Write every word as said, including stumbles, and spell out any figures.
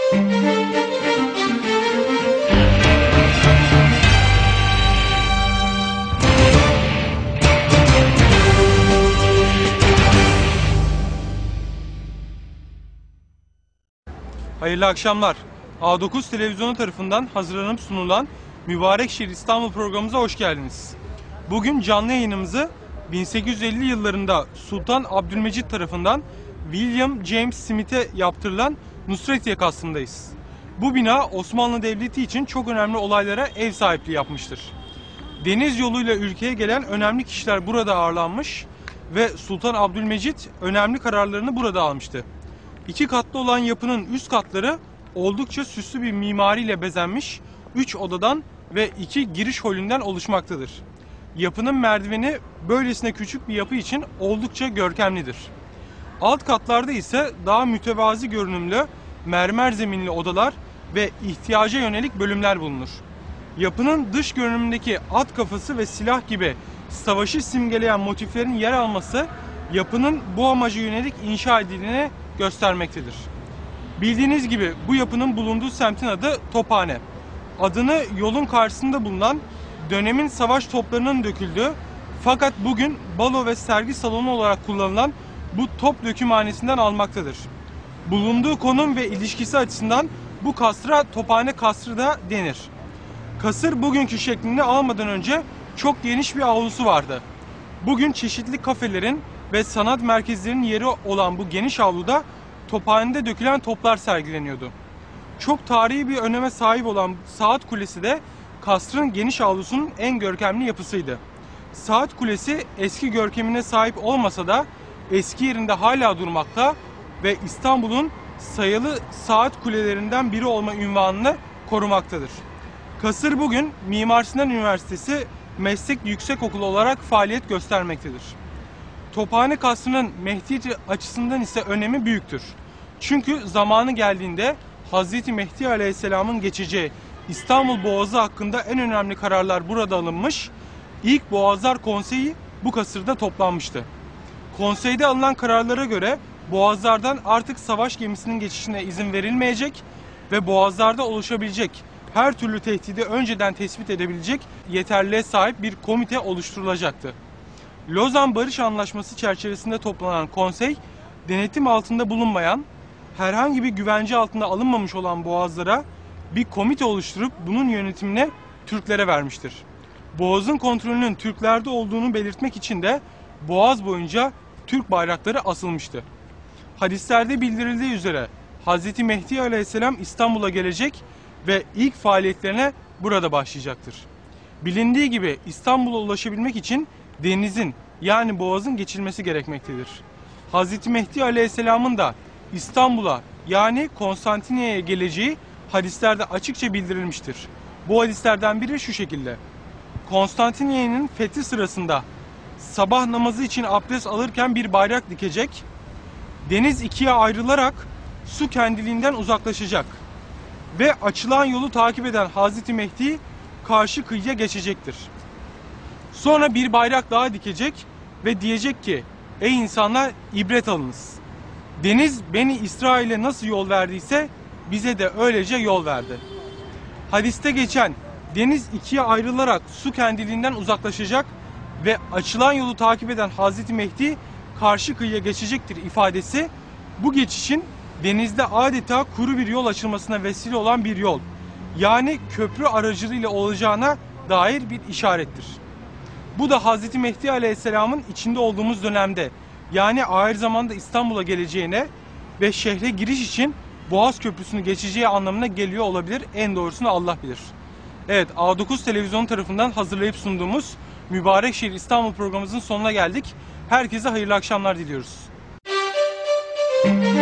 Hayırlı akşamlar. A dokuz televizyonu tarafından hazırlanıp sunulan Mübarek Şehir İstanbul programımıza hoş geldiniz. Bugün canlı yayınımızı bin sekiz yüz elli yıllarında Sultan Abdülmecit tarafından William James Smith'e yaptırılan Nusretiye Kasrı'ndayız. Bu bina Osmanlı Devleti için çok önemli olaylara ev sahipliği yapmıştır. Deniz yoluyla ülkeye gelen önemli kişiler burada ağırlanmış ve Sultan Abdülmecit önemli kararlarını burada almıştı. İki katlı olan yapının üst katları oldukça süslü bir mimariyle bezenmiş üç odadan ve iki giriş holünden oluşmaktadır. Yapının merdiveni böylesine küçük bir yapı için oldukça görkemlidir. Alt katlarda ise daha mütevazi görünümlü mermer zeminli odalar ve ihtiyaca yönelik bölümler bulunur. Yapının dış görünümündeki at kafası ve silah gibi savaşı simgeleyen motiflerin yer alması yapının bu amaca yönelik inşa edildiğini göstermektedir. Bildiğiniz gibi bu yapının bulunduğu semtin adı Tophane. Adını yolun karşısında bulunan dönemin savaş toplarının döküldüğü fakat bugün balo ve sergi salonu olarak kullanılan bu top dökümhanesinden almaktadır. Bulunduğu konum ve ilişkisi açısından bu kasra Tophane Kasrı da denir. Kasır bugünkü şeklini almadan önce çok geniş bir avlusu vardı. Bugün çeşitli kafelerin ve sanat merkezlerinin yeri olan bu geniş avluda Tophane'de dökülen toplar sergileniyordu. Çok tarihi bir öneme sahip olan Saat Kulesi de kasrın geniş avlusunun en görkemli yapısıydı. Saat Kulesi eski görkemine sahip olmasa da eski yerinde hala durmakta ve İstanbul'un sayılı saat kulelerinden biri olma unvanını korumaktadır. Kasır bugün Mimar Sinan Üniversitesi Meslek Yüksekokulu olarak faaliyet göstermektedir. Tophane Kasrı'nın Mehdiyeti açısından ise önemi büyüktür. Çünkü zamanı geldiğinde Hazreti Mehdi Aleyhisselam'ın geçeceği İstanbul Boğazı hakkında en önemli kararlar burada alınmış, ilk Boğazlar Konseyi bu kasırda toplanmıştı. Konseyde alınan kararlara göre boğazlardan artık savaş gemisinin geçişine izin verilmeyecek ve boğazlarda oluşabilecek her türlü tehdidi önceden tespit edebilecek yeterliliğe sahip bir komite oluşturulacaktı. Lozan Barış Anlaşması çerçevesinde toplanan konsey, denetim altında bulunmayan, herhangi bir güvence altında alınmamış olan boğazlara bir komite oluşturup bunun yönetimini Türklere vermiştir. Boğazın kontrolünün Türklerde olduğunu belirtmek için de boğaz boyunca Türk bayrakları asılmıştı. Hadislerde bildirildiği üzere Hazreti Mehdi Aleyhisselam İstanbul'a gelecek ve ilk faaliyetlerine burada başlayacaktır. Bilindiği gibi İstanbul'a ulaşabilmek için denizin yani boğazın geçilmesi gerekmektedir. Hazreti Mehdi Aleyhisselam'ın da İstanbul'a yani Konstantiniyye'ye geleceği hadislerde açıkça bildirilmiştir. Bu hadislerden biri şu şekilde: Konstantiniyye'nin fethi sırasında sabah namazı için abdest alırken bir bayrak dikecek, deniz ikiye ayrılarak su kendiliğinden uzaklaşacak ve açılan yolu takip eden Hazreti Mehdi karşı kıyıya geçecektir. Sonra bir bayrak daha dikecek ve diyecek ki: ey insanlar, ibret alınız. Deniz Beni İsrail'e nasıl yol verdiyse bize de öylece yol verdi. Hadiste geçen deniz ikiye ayrılarak su kendiliğinden uzaklaşacak ve açılan yolu takip eden Hazreti Mehdi karşı kıyıya geçecektir ifadesi bu geçişin denizde adeta kuru bir yol açılmasına vesile olan bir yol, yani köprü aracılığıyla olacağına dair bir işarettir. Bu da Hazreti Mehdi Aleyhisselam'ın içinde olduğumuz dönemde, yani ahir zamanda İstanbul'a geleceğine ve şehre giriş için Boğaz Köprüsü'nü geçeceği anlamına geliyor olabilir. En doğrusunu Allah bilir. Evet, A dokuz televizyon tarafından hazırlayıp sunduğumuz Mübarek Şehir İstanbul programımızın sonuna geldik. Herkese hayırlı akşamlar diliyoruz.